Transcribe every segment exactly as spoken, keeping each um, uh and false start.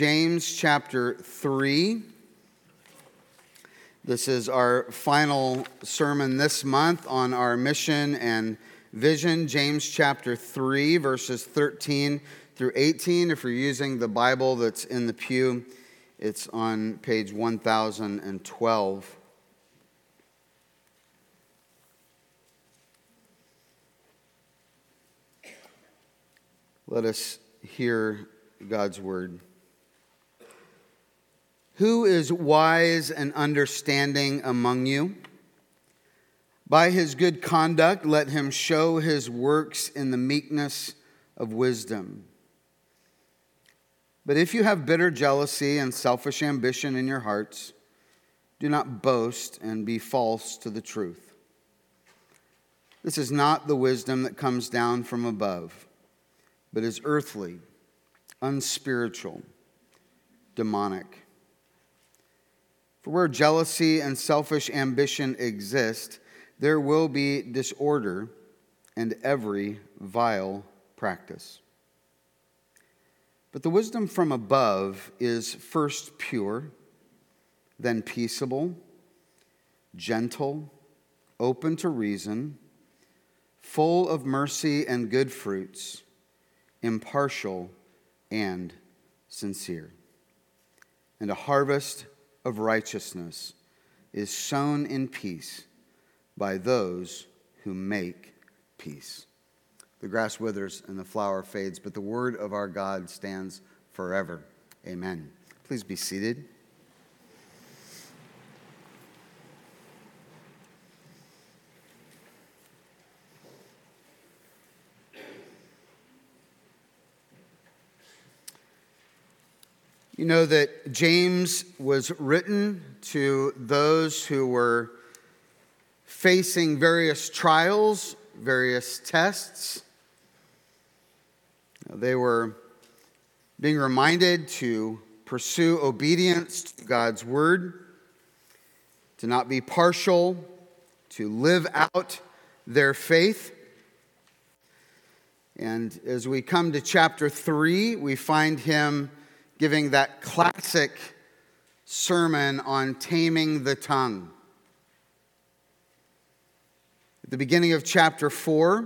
James chapter three. This is our final sermon this month on our mission and vision. James chapter three, verses thirteen through eighteen. If you're using the Bible that's in the pew, it's on page one thousand twelve. Let us hear God's word. Who is wise and understanding among you? By his good conduct, let him show his works in the meekness of wisdom. But if you have bitter jealousy and selfish ambition in your hearts, do not boast and be false to the truth. This is not the wisdom that comes down from above, but is earthly, unspiritual, demonic. For where jealousy and selfish ambition exist, there will be disorder and every vile practice. But the wisdom from above is first pure, then peaceable, gentle, open to reason, full of mercy and good fruits, impartial and sincere. And a harvest of righteousness is sown in peace by those who make peace. The grass withers and the flower fades, but the word of our God stands forever. Amen. Please be seated. You know that James was written to those who were facing various trials, various tests. They were being reminded to pursue obedience to God's word, to not be partial, to live out their faith. And as we come to chapter three, we find him giving that classic sermon on taming the tongue. At the beginning of chapter four,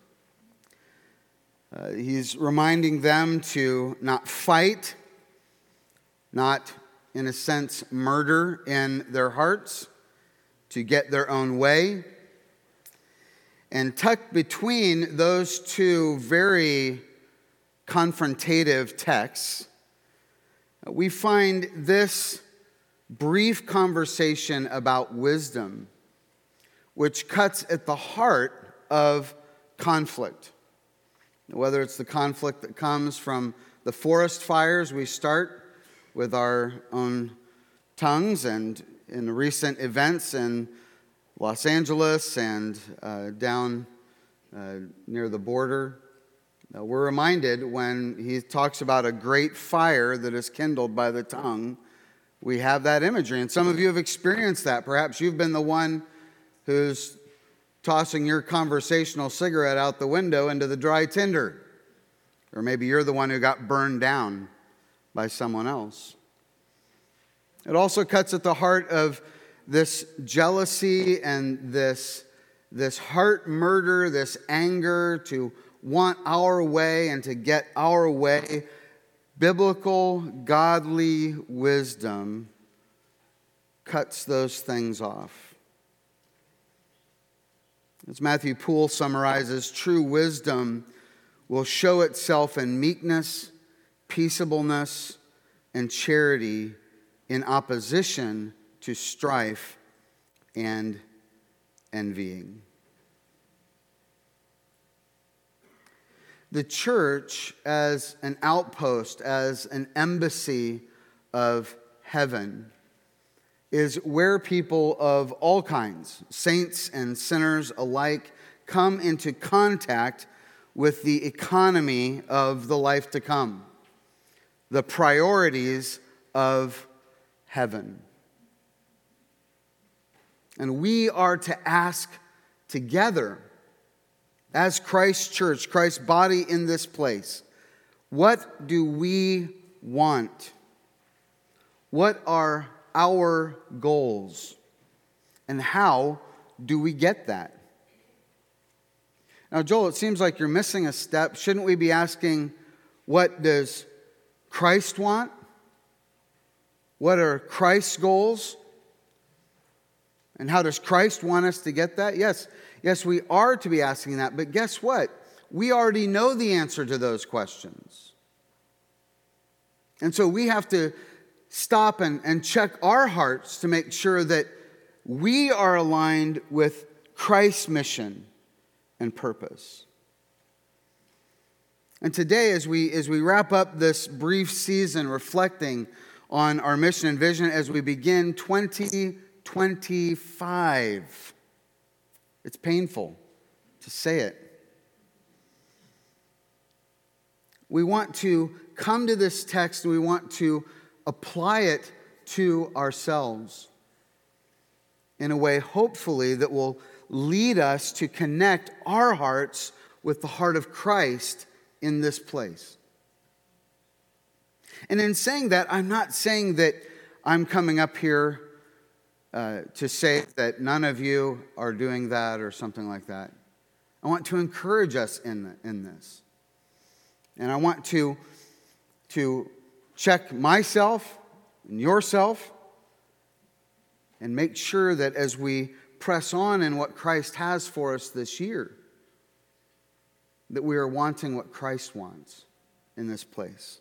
uh, he's reminding them to not fight, not, in a sense, murder in their hearts, to get their own way. And tucked between those two very confrontative texts, we find this brief conversation about wisdom, which cuts at the heart of conflict. Whether it's the conflict that comes from the forest fires we start with our own tongues, and in recent events in Los Angeles and uh, down uh, near the border. Now, we're reminded when he talks about a great fire that is kindled by the tongue, we have that imagery. And some of you have experienced that. Perhaps you've been the one who's tossing your conversational cigarette out the window into the dry tinder. Or maybe you're the one who got burned down by someone else. It also cuts at the heart of this jealousy and this, this heart murder, this anger to want our way and to get our way. Biblical, godly wisdom cuts those things off. As Matthew Poole summarizes, true wisdom will show itself in meekness, peaceableness, and charity in opposition to strife and envying. The church, as an outpost, as an embassy of heaven, is where people of all kinds, saints and sinners alike, come into contact with the economy of the life to come, the priorities of heaven. And we are to ask together, as Christ's church, Christ's body in this place, what do we want What are our goals? And how do we get that? Now, Joel, it seems like you're missing a step. Shouldn't we be asking, what does Christ want? What are Christ's goals? And how does Christ want us to get that? Yes, yes, we are to be asking that. But guess what? We already know the answer to those questions. And so we have to stop and, and check our hearts to make sure that we are aligned with Christ's mission and purpose. And today, as we, as we wrap up this brief season reflecting on our mission and vision, as we begin twenty twenty-five, it's painful to say it. We want to come to this text and we want to apply it to ourselves in a way, hopefully, that will lead us to connect our hearts with the heart of Christ in this place. And in saying that, I'm not saying that I'm coming up here uh, to say that none of you are doing that or something like that. I want to encourage us in, in this. And I want to, to check myself and yourself and make sure that as we press on in what Christ has for us this year, that we are wanting what Christ wants in this place.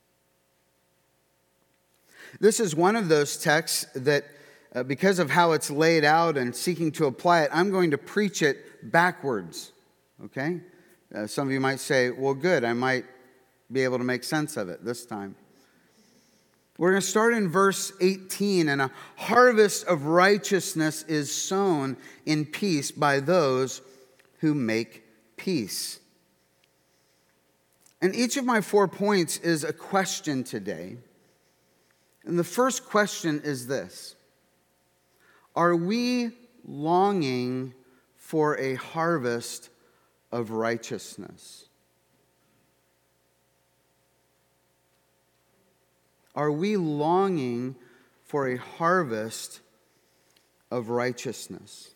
This is one of those texts that, uh, because of how it's laid out and seeking to apply it, I'm going to preach it backwards, okay? Uh, some of you might say, well, good, I might be able to make sense of it this time. We're going to start in verse eighteen, and a harvest of righteousness is sown in peace by those who make peace. And each of my four points is a question today. And the first question is this: are we longing for a harvest of righteousness? Are we longing for a harvest of righteousness?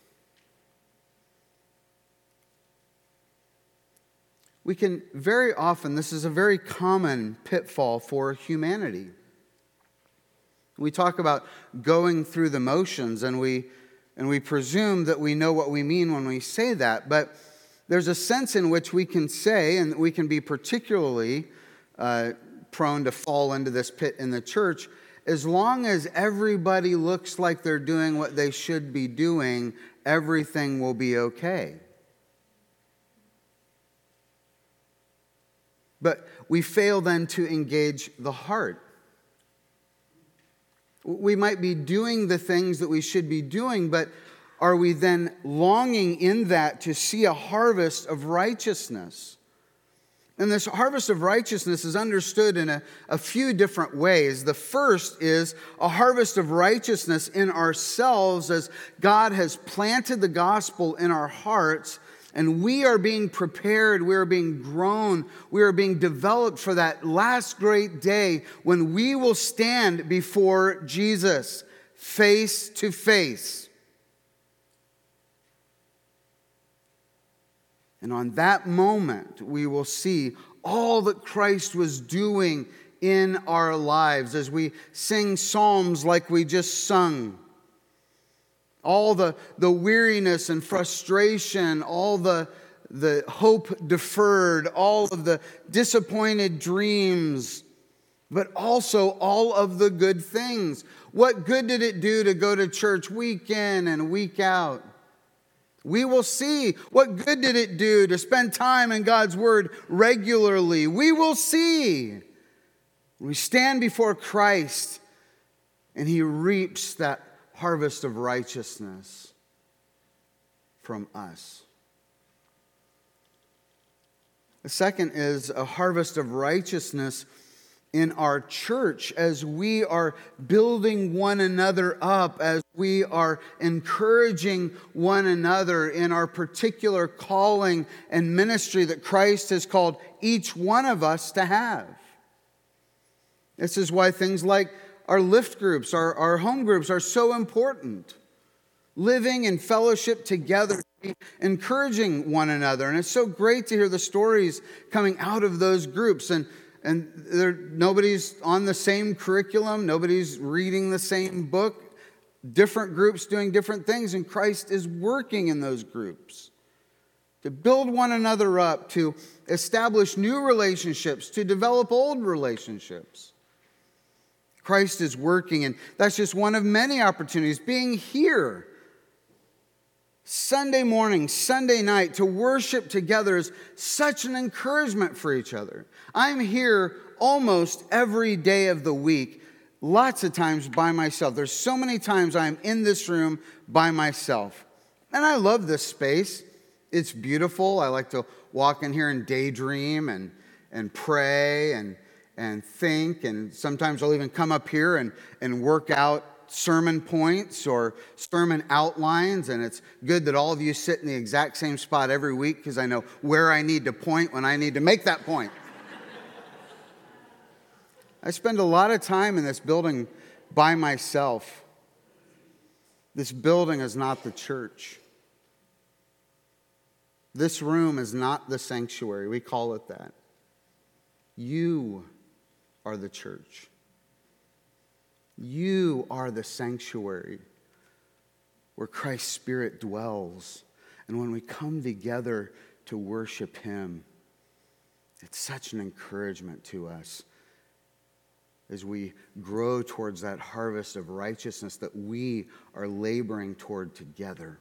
We can very often, this is a very common pitfall for humanity. We talk about going through the motions, and we and we presume that we know what we mean when we say that. But there's a sense in which we can say, and we can be particularly uh, prone to fall into this pit in the church, as long as everybody looks like they're doing what they should be doing, everything will be okay. But we fail then to engage the heart. We might be doing the things that we should be doing, but are we then longing in that to see a harvest of righteousness? And this harvest of righteousness is understood in a, a few different ways. The first is a harvest of righteousness in ourselves as God has planted the gospel in our hearts, and we are being prepared, we are being grown, we are being developed for that last great day when we will stand before Jesus face to face. And on that moment, we will see all that Christ was doing in our lives as we sing psalms like we just sung. All the, the weariness and frustration, all the, the hope deferred, all of the disappointed dreams, but also all of the good things. What good did it do to go to church week in and week out? We will see. What good did it do to spend time in God's Word regularly? We will see. We stand before Christ and He reaps that harvest of righteousness from us. The second is a harvest of righteousness in our church as we are building one another up, as we are encouraging one another in our particular calling and ministry that Christ has called each one of us to have. This is why things like our lift groups, our, our home groups are so important. Living in fellowship together, encouraging one another. And it's so great to hear the stories coming out of those groups. And, and nobody's on the same curriculum. Nobody's reading the same book. Different groups doing different things. And Christ is working in those groups to build one another up, to establish new relationships, to develop old relationships. Christ is working, and that's just one of many opportunities. Being here Sunday morning, Sunday night, to worship together is such an encouragement for each other. I'm here almost every day of the week, lots of times by myself. There's so many times I'm in this room by myself. And I love this space. It's beautiful. I like to walk in here and daydream and, and pray and, and think. And sometimes I'll even come up here and, and work out sermon points or sermon outlines. And it's good that all of you sit in the exact same spot every week because I know where I need to point when I need to make that point. I spend a lot of time in this building by myself. This building is not the church. This room is not the sanctuary. We call it that. You are the church. You are the sanctuary where Christ's Spirit dwells. And when we come together to worship Him, it's such an encouragement to us as we grow towards that harvest of righteousness that we are laboring toward together.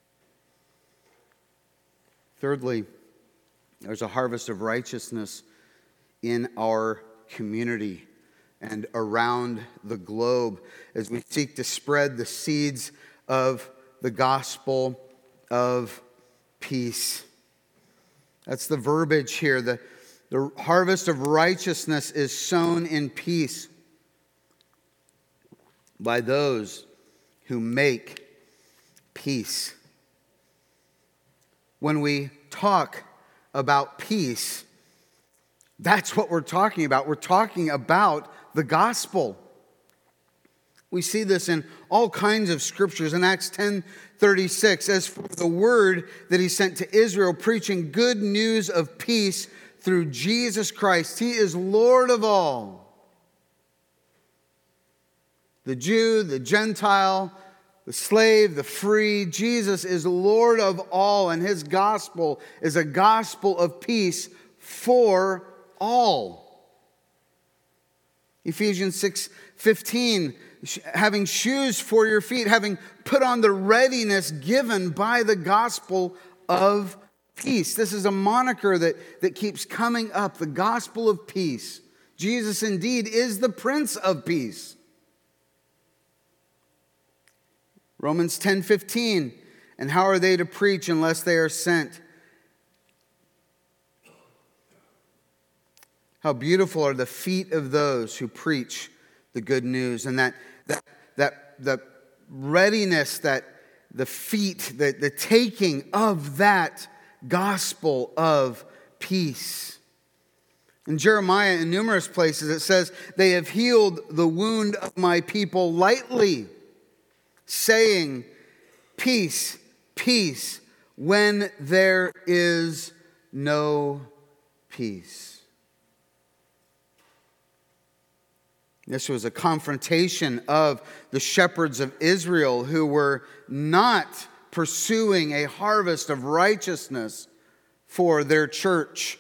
Thirdly, there's a harvest of righteousness in our community and around the globe as we seek to spread the seeds of the gospel of peace. That's the verbiage here. The, the harvest of righteousness is sown in peace by those who make peace. When we talk about peace, that's what we're talking about. We're talking about the gospel. We see this in all kinds of scriptures. In Acts ten thirty-six, as for the word that He sent to Israel, preaching good news of peace through Jesus Christ. He is Lord of all. The Jew, the Gentile, the slave, the free, Jesus is Lord of all, and His gospel is a gospel of peace for all. Ephesians six fifteen, having shoes for your feet, having put on the readiness given by the gospel of peace. This is a moniker that, that keeps coming up, the gospel of peace. Jesus indeed is the Prince of Peace. Romans ten fifteen, and how are they to preach unless they are sent? How beautiful are the feet of those who preach the good news. And that that that the readiness, that the feet, the, the taking of that gospel of peace. In Jeremiah, in numerous places, it says, they have healed the wound of my people lightly, saying, peace, peace, when there is no peace. This was a confrontation of the shepherds of Israel who were not pursuing a harvest of righteousness for their church.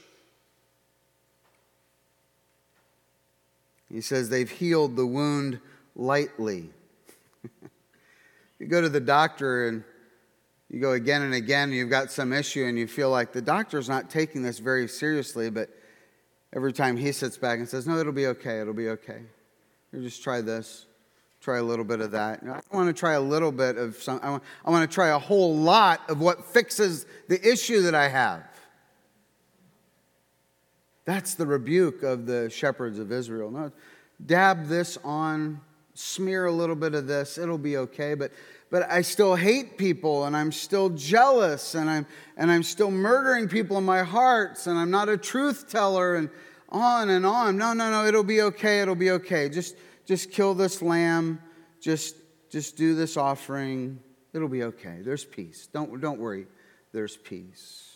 He says they've healed the wound lightly. You go to the doctor and you go again and again, and you've got some issue and you feel like the doctor's not taking this very seriously, but every time he sits back and says, no, it'll be okay, it'll be okay. You just try this, try a little bit of that. I want to try a little bit of some, I want, I want to try a whole lot of what fixes the issue that I have. That's the rebuke of the shepherds of Israel. No, dab this on, smear a little bit of this, it'll be okay. But but I still hate people, and I'm still jealous, and I'm and I'm still murdering people in my hearts, and I'm not a truth teller, and on and on. No, no, no, it'll be okay, it'll be okay. Just just kill this lamb, just, just do this offering. It'll be okay. There's peace. Don't, don't worry. There's peace.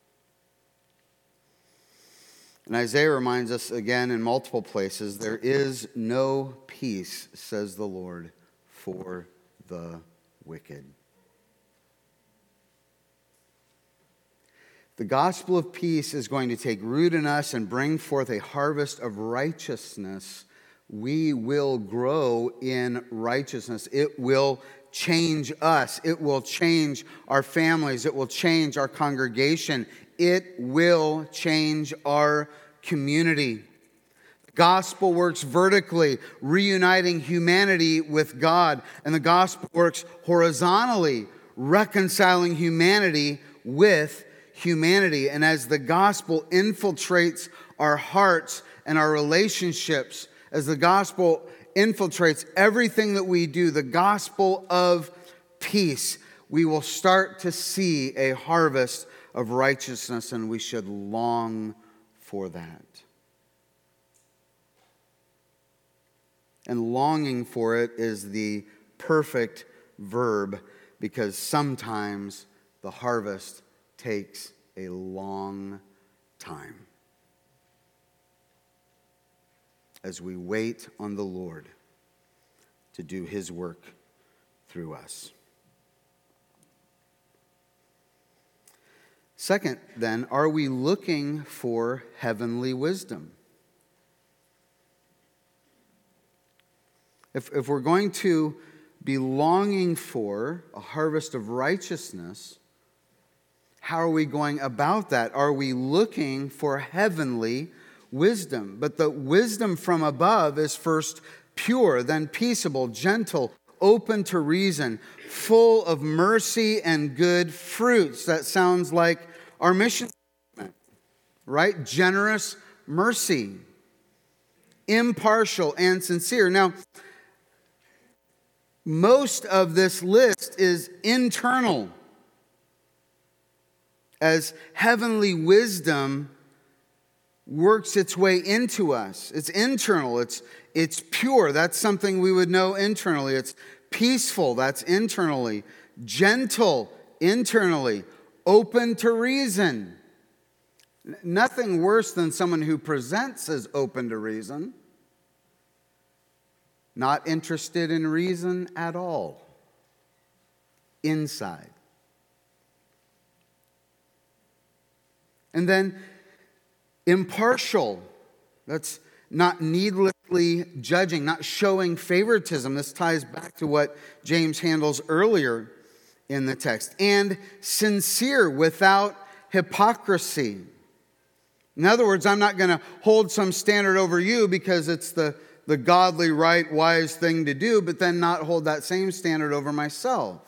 And Isaiah reminds us again in multiple places, there is no peace, says the Lord, for the wicked. The gospel of peace is going to take root in us and bring forth a harvest of righteousness. We will grow in righteousness. It will change us. It will change our families. It will change our congregation. It will change our community. The gospel works vertically, reuniting humanity with God. And the gospel works horizontally, reconciling humanity with humanity. And as the gospel infiltrates our hearts and our relationships, as the gospel infiltrates everything that we do, the gospel of peace, we will start to see a harvest of righteousness, and we should long for that. And longing for it is the perfect verb, because sometimes the harvest takes a long time as we wait on the Lord to do His work through us. Second, then, are we looking for heavenly wisdom? If, if we're going to be longing for a harvest of righteousness, how are we going about that? Are we looking for heavenly wisdom? But the wisdom from above is first pure, then peaceable, gentle, open to reason, full of mercy and good fruits. That sounds like our mission statement, right? Generous mercy, impartial and sincere. Now, most of this list is internal, as heavenly wisdom works its way into us. It's internal. It's, it's pure. That's something we would know internally. It's peaceful. That's internally. Gentle, internally. Open to reason. Nothing worse than someone who presents as open to reason, not interested in reason at all. Inside. And then impartial. That's not needlessly judging, not showing favoritism. This ties back to what James handles earlier in the text. And sincere, without hypocrisy. In other words, I'm not going to hold some standard over you because it's the, the godly, right, wise thing to do, but then not hold that same standard over myself.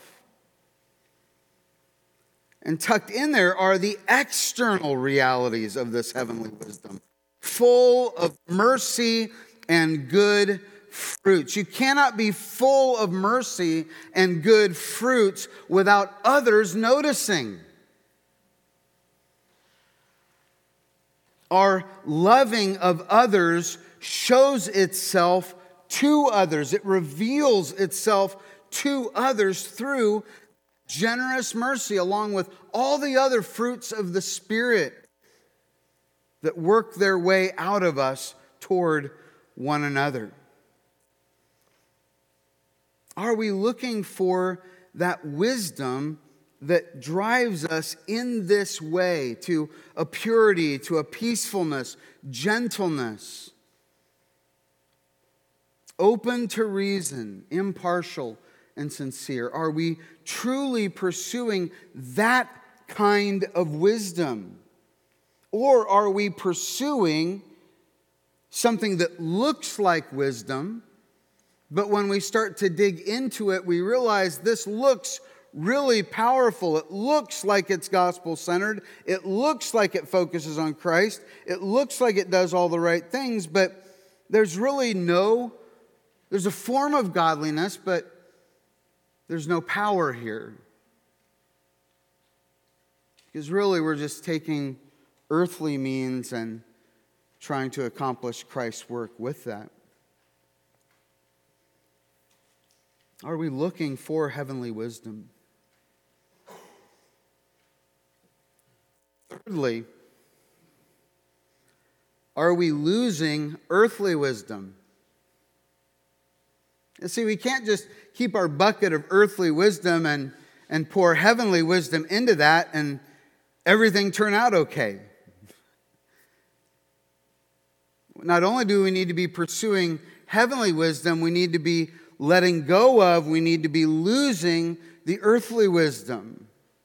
And tucked in there are the external realities of this heavenly wisdom, full of mercy and good fruits. You cannot be full of mercy and good fruits without others noticing. Our loving of others shows itself to others. It reveals itself to others through generous mercy, along with all the other fruits of the Spirit that work their way out of us toward one another. Are we looking for that wisdom that drives us in this way to a purity, to a peacefulness, gentleness, open to reason, impartial, and sincere? Are we truly pursuing that kind of wisdom? Or are we pursuing something that looks like wisdom, but when we start to dig into it, we realize this looks really powerful. It looks like it's gospel-centered. It looks like it focuses on Christ. It looks like it does all the right things, but there's really no, there's a form of godliness, but there's no power here. Because really we're just taking earthly means and trying to accomplish Christ's work with that. Are we looking for heavenly wisdom? Thirdly, are we losing earthly wisdom? You see, we can't just keep our bucket of earthly wisdom and, and pour heavenly wisdom into that and everything turn out okay. Not only do we need to be pursuing heavenly wisdom, we need to be letting go of, we need to be losing the earthly wisdom.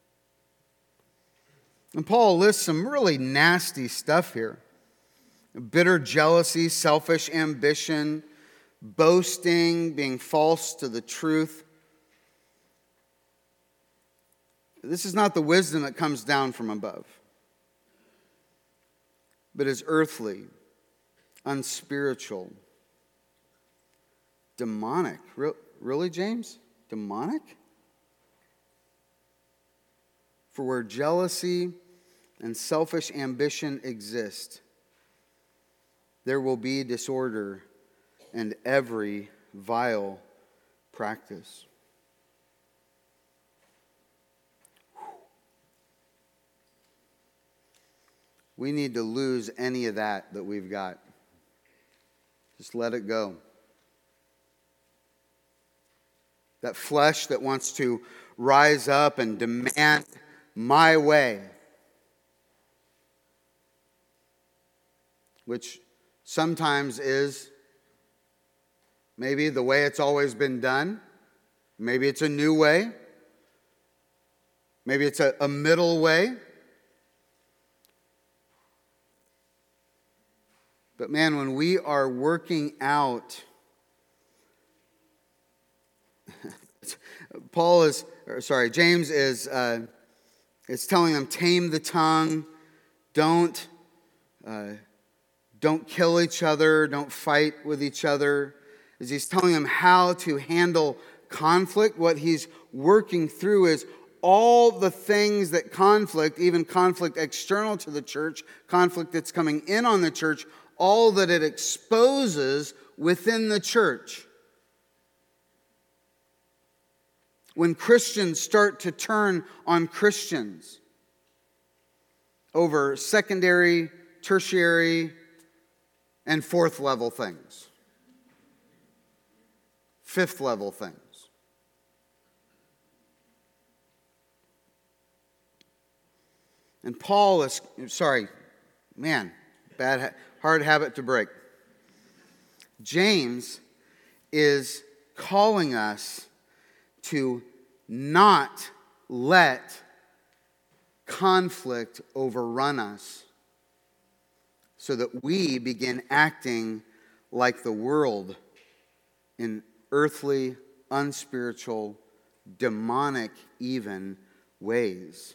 And Paul lists some really nasty stuff here. Bitter jealousy, selfish ambition, boasting, being false to the truth. This is not the wisdom that comes down from above, but is earthly, unspiritual, demonic. Re- really, James? Demonic? For where jealousy and selfish ambition exist, there will be disorder and every vile practice. We need to lose any of that that we've got. Just let it go. That flesh that wants to rise up and demand my way, which sometimes is maybe the way it's always been done. Maybe it's a new way. Maybe it's a, a middle way. But man, when we are working out, Paul is, or sorry, James is, uh, is telling them, tame the tongue, don't, uh, don't kill each other, don't fight with each other. As he's telling them how to handle conflict, what he's working through is all the things that conflict, even conflict external to the church, conflict that's coming in on the church, all that it exposes within the church. When Christians start to turn on Christians over secondary, tertiary, and fourth level things, fifth level things. And Paul is, sorry, man, bad, hard habit to break. James is calling us to not let conflict overrun us so that we begin acting like the world in earthly, unspiritual, demonic even ways.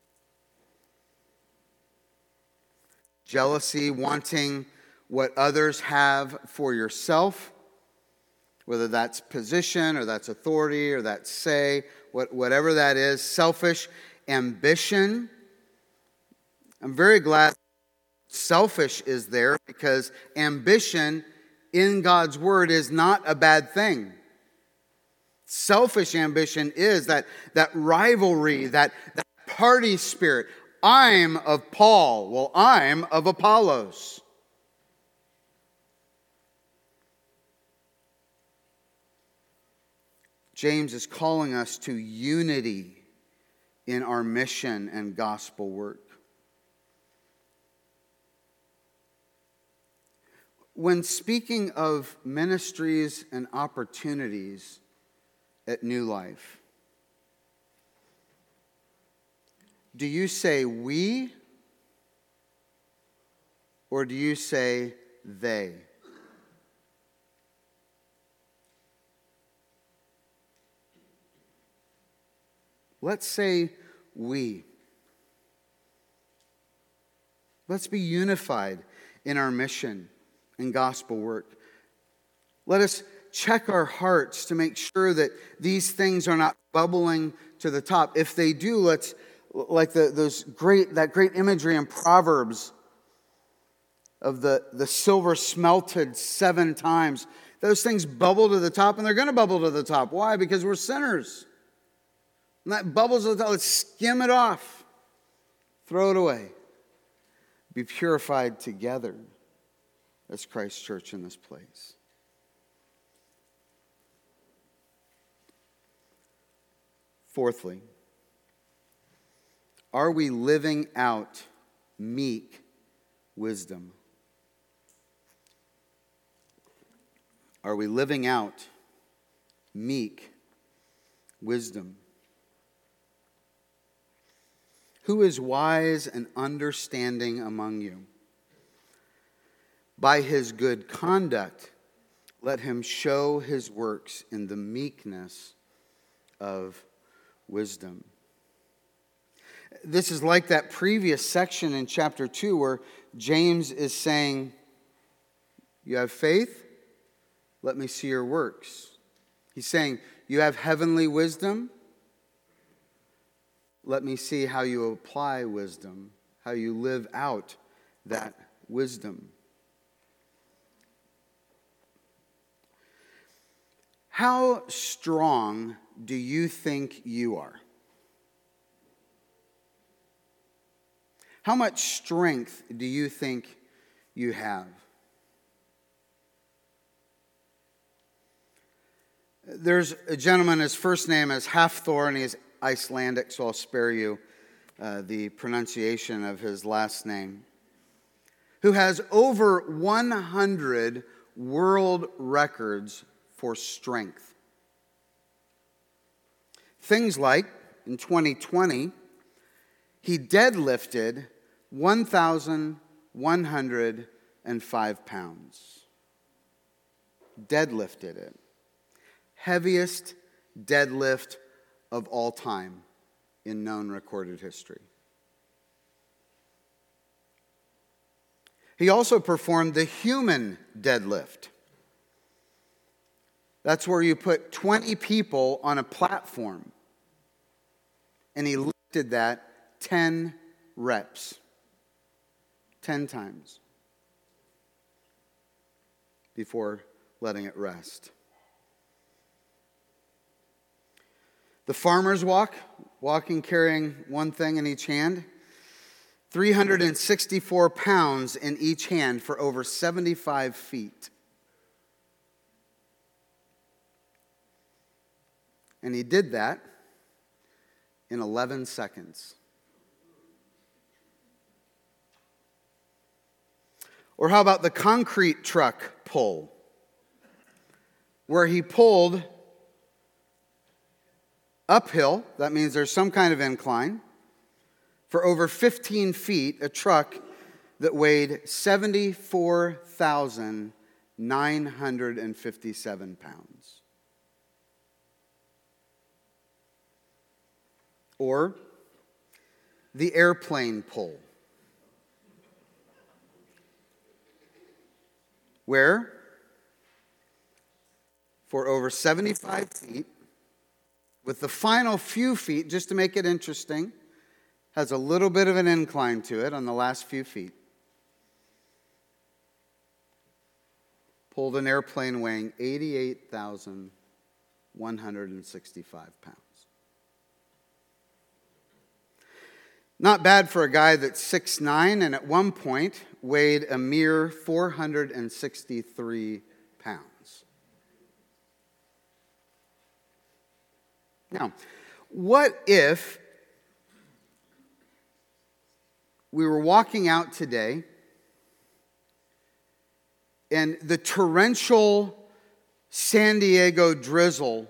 Jealousy, wanting what others have for yourself, whether that's position or that's authority or that's say, what, whatever that is. Selfish ambition. I'm very glad selfish is there, because ambition in God's word is not a bad thing. Selfish ambition is that, that rivalry, that, that party spirit. I'm of Paul. Well, I'm of Apollos. James is calling us to unity in our mission and gospel work. When speaking of ministries and opportunities at New Life, do you say we, or do you say they? Let's say we. Let's be unified in our mission and gospel work. Let us check our hearts to make sure that these things are not bubbling to the top. If they do, let's, like the, those great, that great imagery in Proverbs of the, the silver smelted seven times, those things bubble to the top, and they're going to bubble to the top. Why? Because we're sinners. And that bubbles to the top. Let's skim it off. Throw it away. Be purified together as Christ's church in this place. Fourthly, are we living out meek wisdom? Are we living out meek wisdom? Who is wise and understanding among you? By his good conduct, let him show his works in the meekness of wisdom. This is like that previous section in chapter two where James is saying, you have faith? Let me see your works. He's saying, you have heavenly wisdom? Let me see how you apply wisdom, how you live out that wisdom. How strong do you think you are? How much strength do you think you have? There's a gentleman, his first name is Hafthor, he's Icelandic, so I'll spare you uh, the pronunciation of his last name, who has over one hundred world records for strength. Things like, in twenty twenty, he deadlifted one thousand one hundred five pounds. Deadlifted it. Heaviest deadlift of all time in known recorded history. He also performed the human deadlift. That's where you put twenty people on a platform. And he lifted that ten reps. ten times. Before letting it rest. The farmer's walk, walking carrying one thing in each hand. three hundred sixty-four pounds in each hand for over seventy-five feet. And he did that in eleven seconds. Or how about the concrete truck pull, where he pulled uphill, that means there's some kind of incline, for over fifteen feet, a truck that weighed seventy-four thousand nine hundred fifty-seven pounds. Or the airplane pull, where for over seventy-five feet, with the final few feet, just to make it interesting, has a little bit of an incline to it on the last few feet. Pulled an airplane weighing eighty-eight thousand one hundred sixty-five pounds. Not bad for a guy that's six nine and at one point weighed a mere four hundred sixty-three pounds. Now, what if we were walking out today and the torrential San Diego drizzle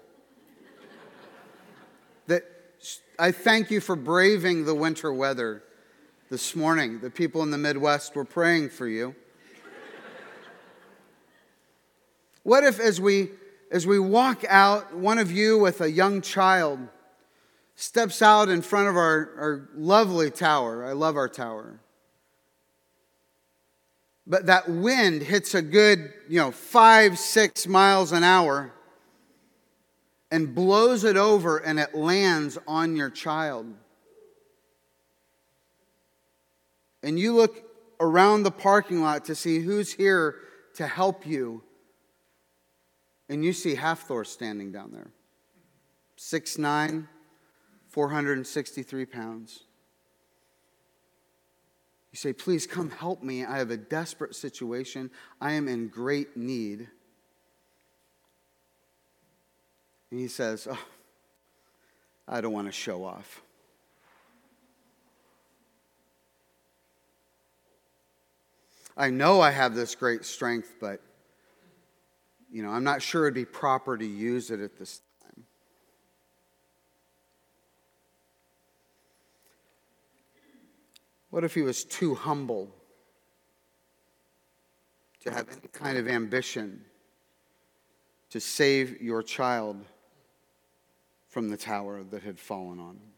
that I thank you for braving the winter weather this morning. The people in the Midwest were praying for you. What if as we As we walk out, one of you with a young child steps out in front of our, our lovely tower. I love our tower. But that wind hits a good, you know, five, six miles an hour and blows it over and it lands on your child. And you look around the parking lot to see who's here to help you And you see Hafthor standing down there. six nine, four hundred sixty-three pounds. You say, please come help me. I have a desperate situation. I am in great need. And he says, oh, I don't want to show off. I know I have this great strength, but, you know, I'm not sure it'd be proper to use it at this time. What if he was too humble to have any kind of ambition to save your child from the tower that had fallen on him?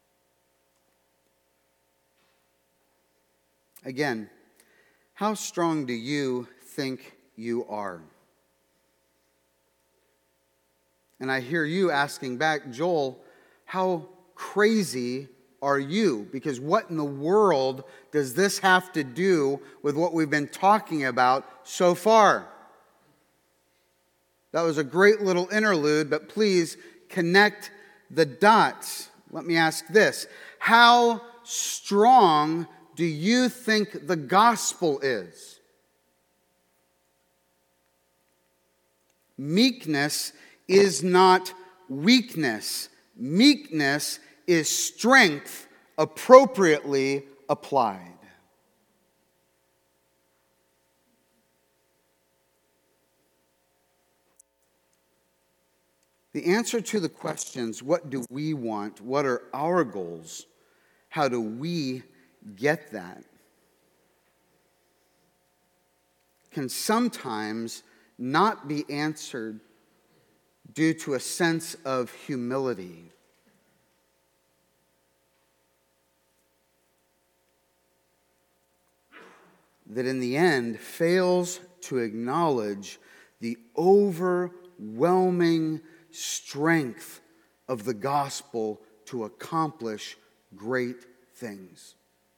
Again, how strong do you think you are? And I hear you asking back, Joel, how crazy are you? Because what in the world does this have to do with what we've been talking about so far? That was a great little interlude, but please connect the dots. Let me ask this. How strong do you think the gospel is? Meekness is not weakness. Meekness is strength appropriately applied. The answer to the questions, what do we want? What are our goals? How do we get that? Can sometimes not be answered due to a sense of humility. That in the end fails to acknowledge the overwhelming strength of the gospel to accomplish great things.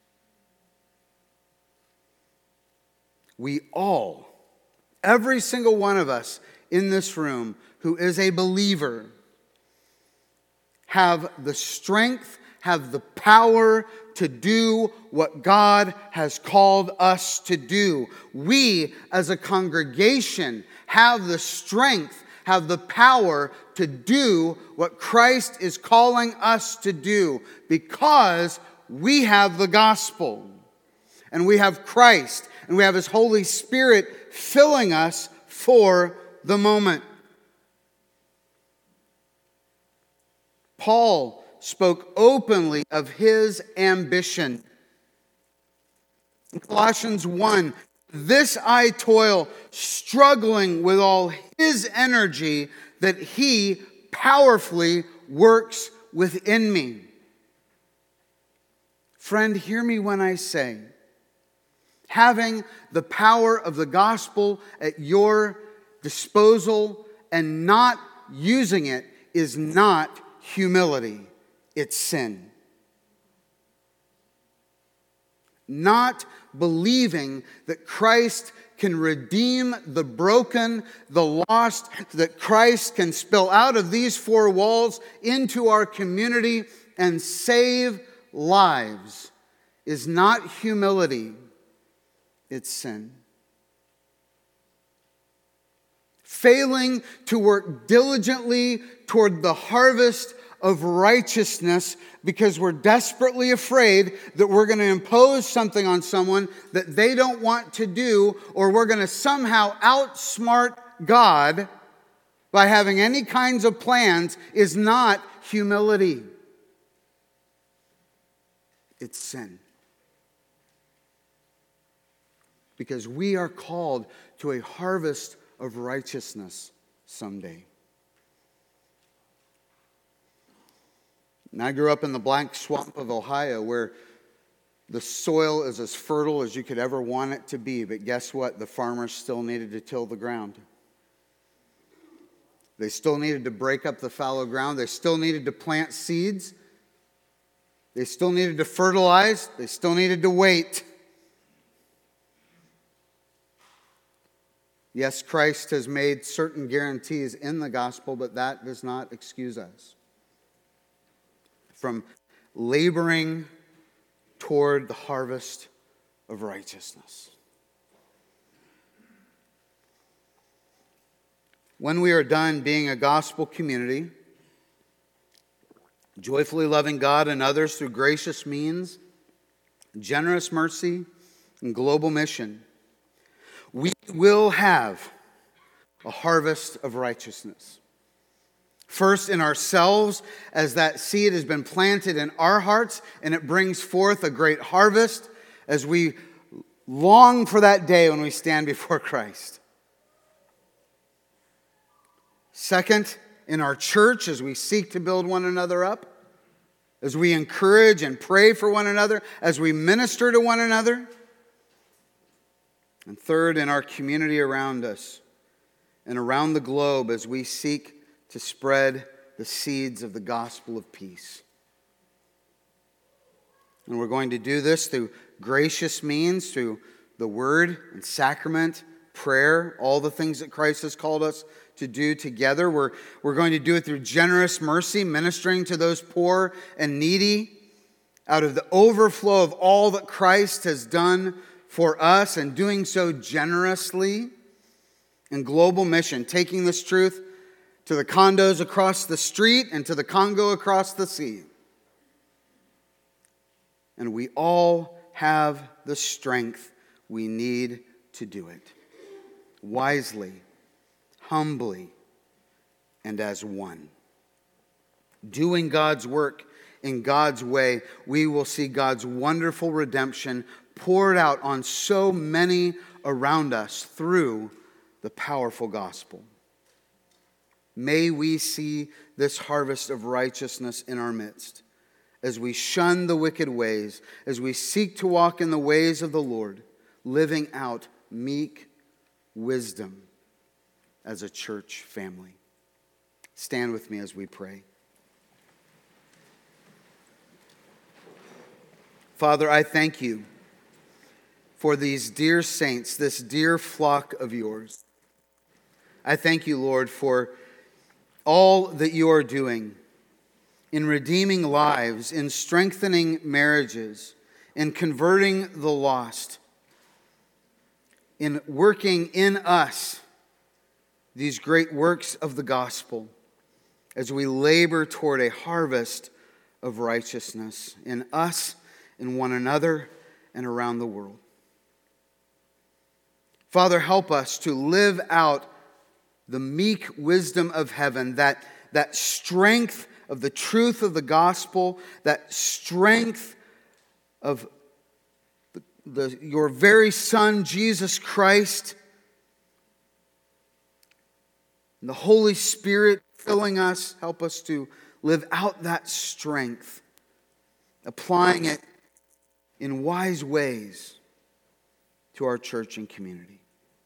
We all, every single one of us in this room who is a believer, have the strength, have the power to do what God has called us to do. We, as a congregation, have the strength, have the power to do what Christ is calling us to do because we have the gospel and we have Christ and we have His Holy Spirit filling us for the moment. Paul spoke openly of his ambition. In Colossians one, this I toil, struggling with all His energy that He powerfully works within me. Friend, hear me when I say, having the power of the gospel at your disposal and not using it is not humility, it's sin. Not believing that Christ can redeem the broken, the lost, that Christ can spill out of these four walls into our community and save lives is not humility, it's sin. Failing to work diligently toward the harvest of righteousness because we're desperately afraid that we're going to impose something on someone that they don't want to do, or we're going to somehow outsmart God by having any kinds of plans is not humility. It's sin. Because we are called to a harvest of righteousness someday. And I grew up in the blank swamp of Ohio where the soil is as fertile as you could ever want it to be. But guess what? The farmers still needed to till the ground. They still needed to break up the fallow ground. They still needed to plant seeds. They still needed to fertilize. They still needed to wait. Yes, Christ has made certain guarantees in the gospel, but that does not excuse us from laboring toward the harvest of righteousness. When we are done being a gospel community, joyfully loving God and others through gracious means, generous mercy, and global mission, we will have a harvest of righteousness. First in ourselves, as that seed has been planted in our hearts, and it brings forth a great harvest as we long for that day when we stand before Christ. Second, in our church, as we seek to build one another up, as we encourage and pray for one another, as we minister to one another. And third, in our community around us and around the globe, as we seek to spread the seeds of the gospel of peace. And we're going to do this through gracious means, through the word and sacrament, prayer, all the things that Christ has called us to do together. We're, we're going to do it through generous mercy, ministering to those poor and needy out of the overflow of all that Christ has done for us, and doing so generously. In global mission, taking this truth to the condos across the street and to the Congo across the sea. And we all have the strength we need to do it. Wisely, humbly, and as one. Doing God's work in God's way, we will see God's wonderful redemption poured out on so many around us through the powerful gospel. May we see this harvest of righteousness in our midst as we shun the wicked ways, as we seek to walk in the ways of the Lord, living out meek wisdom as a church family. Stand with me as we pray. Father, I thank you for these dear saints, this dear flock of yours. I thank you, Lord, for all that you are doing in redeeming lives, in strengthening marriages, in converting the lost, in working in us these great works of the gospel as we labor toward a harvest of righteousness in us, in one another, and around the world. Father, help us to live out the meek wisdom of heaven, that, that strength of the truth of the gospel, that strength of the, the, your very Son, Jesus Christ, and the Holy Spirit filling us. Help us to live out that strength, applying it in wise ways to our church and community.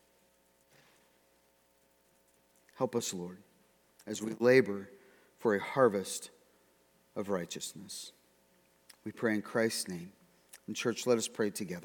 Help us, Lord, as we labor for a harvest of righteousness. We pray in Christ's name. And church, let us pray together.